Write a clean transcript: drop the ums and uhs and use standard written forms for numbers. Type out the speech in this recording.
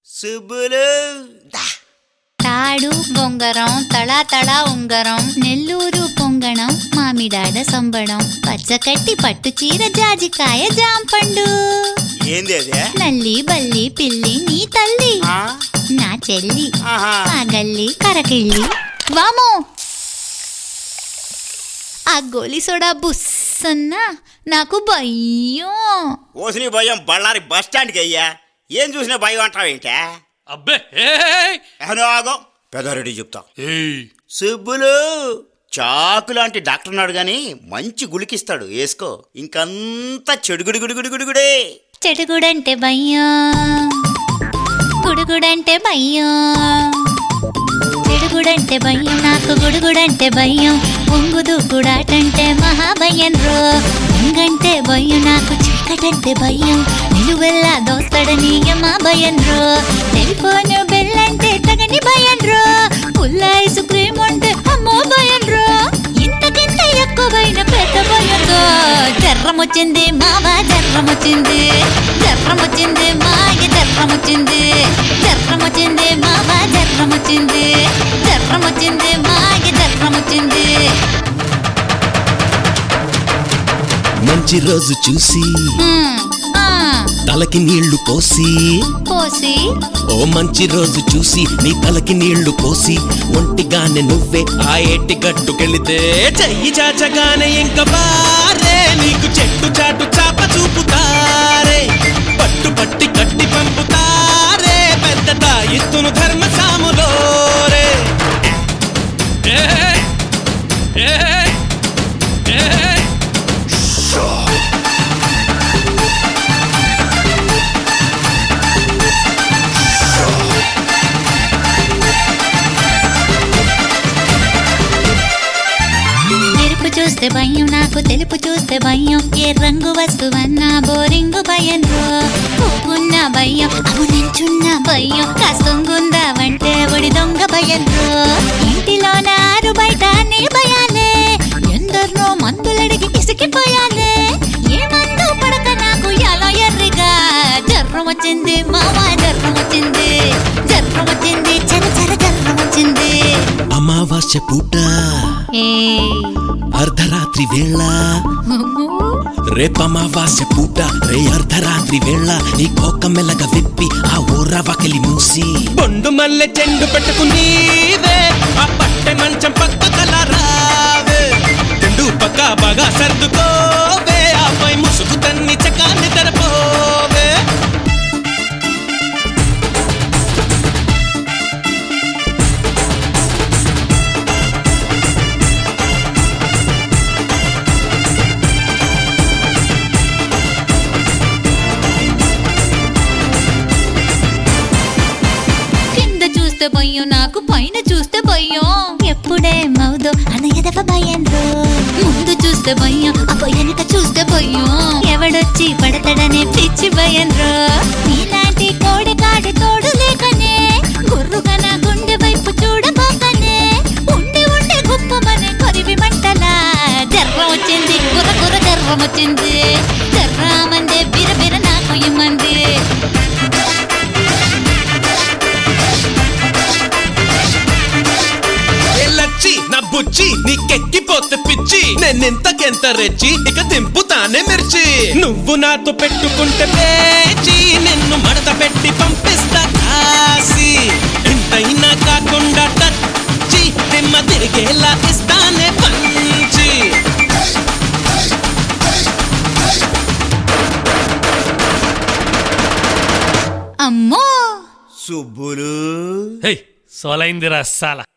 సుబ్బులు తాడు బొంగరం తళా తళా ఉంగరం నెల్లూరు పొంగణం మామిడాడ సంబడం పచ్చకట్టి పట్టు చీర జాజికాయ జాంపండు ఏంది అదే? నల్లి బల్లి పిల్లి నీ తల్లి ఆ? నా చెల్లి ఆహా. ఆ గల్లి కరకిళ్ళి వామో ఆ గోలి సోడా బుస్సన్నా నాకు భయం. ఓసిని భయం బళ్ళారి బస్ స్టాండ్కి అయ్యా. ఏం చూసినా భయం అంటావేంటే? అబ్బే ఆగో పెదారెడ్డి చెప్తా. ఏయ్ సుబ్బులు చాకు లాంటి డాక్టర్ ఉన్నాడు గాని మంచి గులికిస్తాడు, వేసుకో. ఇంకంతా చెడుగుడుగుడుగుడుగుడుగుడే. చెడుగుడంటే భయం, గుడుగుడంటే భయం, చెడుగుడంటే భయం, నాకు గుడుగుడంటే భయం, పొంగు దూకుడాటంటే మహాభయం రో. పొంగంటే భయం, నాకు చీకటంటే భయం, నిలువెల్లా దోస్తడని మా భయం రో. టెలిఫోన్ బెల్లంటే తగని భయం రో. పుల్ల ఐస్ క్రీమ్ అంటే అమ్మో భయం రో. ఇంతకింత ఎక్కువైన పెద్ద భయంతో జర్రం వచ్చింది మావా, జర్రం వచ్చింది, జర్రం వచ్చింది మాయ, జర్రం వచ్చింది, జర్రం వచ్చింది మావా, జర్రం వచ్చింది, జర్రం వచ్చింది మాయ, జర్రం వచ్చింది. మంచి రోజు చూసి తలకి నీళ్లు పోసి, పోసి ఓ మంచి రోజు చూసి నీ తలకి నీళ్లు పోసి ఒంటిగానే నువ్వే ఆ ఏటి గట్టుకెళితే చెయ్యి చాచగానే ఇంక బారే నీకు చెట్టు చాటు చాప చూపుతారే, పట్టు పట్టి కట్టి పంపుతారే పెద్ద తాయిత్తును ధర్మ సాములోరే. ఎరుపు చూస్తే భయం, నాకు తెలుపు చూస్తే భయం, ఏ రంగు వస్తువన్నా బోరింగు భయం రో. ఉప్పున్న భయం, అవు నించున్న భయం, కాస్తుంగుందావంటే ఒడి దొంగ భయం రో. ఇంటిలోన ఆరు బయట నీ భయాలే, ఎందరినో మందులడిగి ఇసికిపోయాలే. ఏ మందు పడక నాకు ఎలా ఎర్రిగా జర్రం వచ్చింది మావా, జర్రం వచ్చింది, జర్రం వచ్చింది, చర చర జర్రం వచ్చింది. అమావాస్య పూట ఏ అర్ధరాత్రి వేళ, రేపమావాస్య పూట రే అర్ధరాత్రి వేళ నీ కోక మెల్లగా విప్పి ఆ ఊర వాకిలి మూసి బొండు మల్లె చెండు పెట్టుకునీవే ఆ పట్టె మంచం పక్క కలరావే రెండు పక్క బాగా సర్దుకోవే ఆపై ముసుగు తన్ని చకాన్ని తెరపోవే. చూస్తే భయం, నాకు పైన చూస్తే భయం, ఎప్పుడే మౌదో అన్న ఎదవ భయం రో. ముందు చూస్తే భయం, అప్పు వెనక చూస్తే భయం, ఎవడొచ్చి పడతాడనే పిచ్చి భయం రో. నీలాంటి కోడికాడి తోడు లేకనే గుర్రుగా నా గుండె వైపు చూడబోకనే ఉండి ఉండి గుప్పమనే కొరివి మంటలా జర్రం వచ్చింది, గుర్ర గుర్ర జర్రం వచ్చింది, జర్రామందే బిర బిర నాకు ఇమ్మంది. నా బుచ్చి నీకెక్కిపోతే పిచ్చి నేనెంతకెంత రెచ్చి ఇక దింపుతానే మిర్చి నువ్వు నాతో పెట్టుకుంటే పేచి నిన్ను మడత పెట్టి పంపిస్తా కాసి ఎంతైనా కాకుండా టచ్చి నిమ్మ తిరిగేలా ఇస్తానే పంచి. అమ్మో సుబ్బులు సోలైందిరా సాల.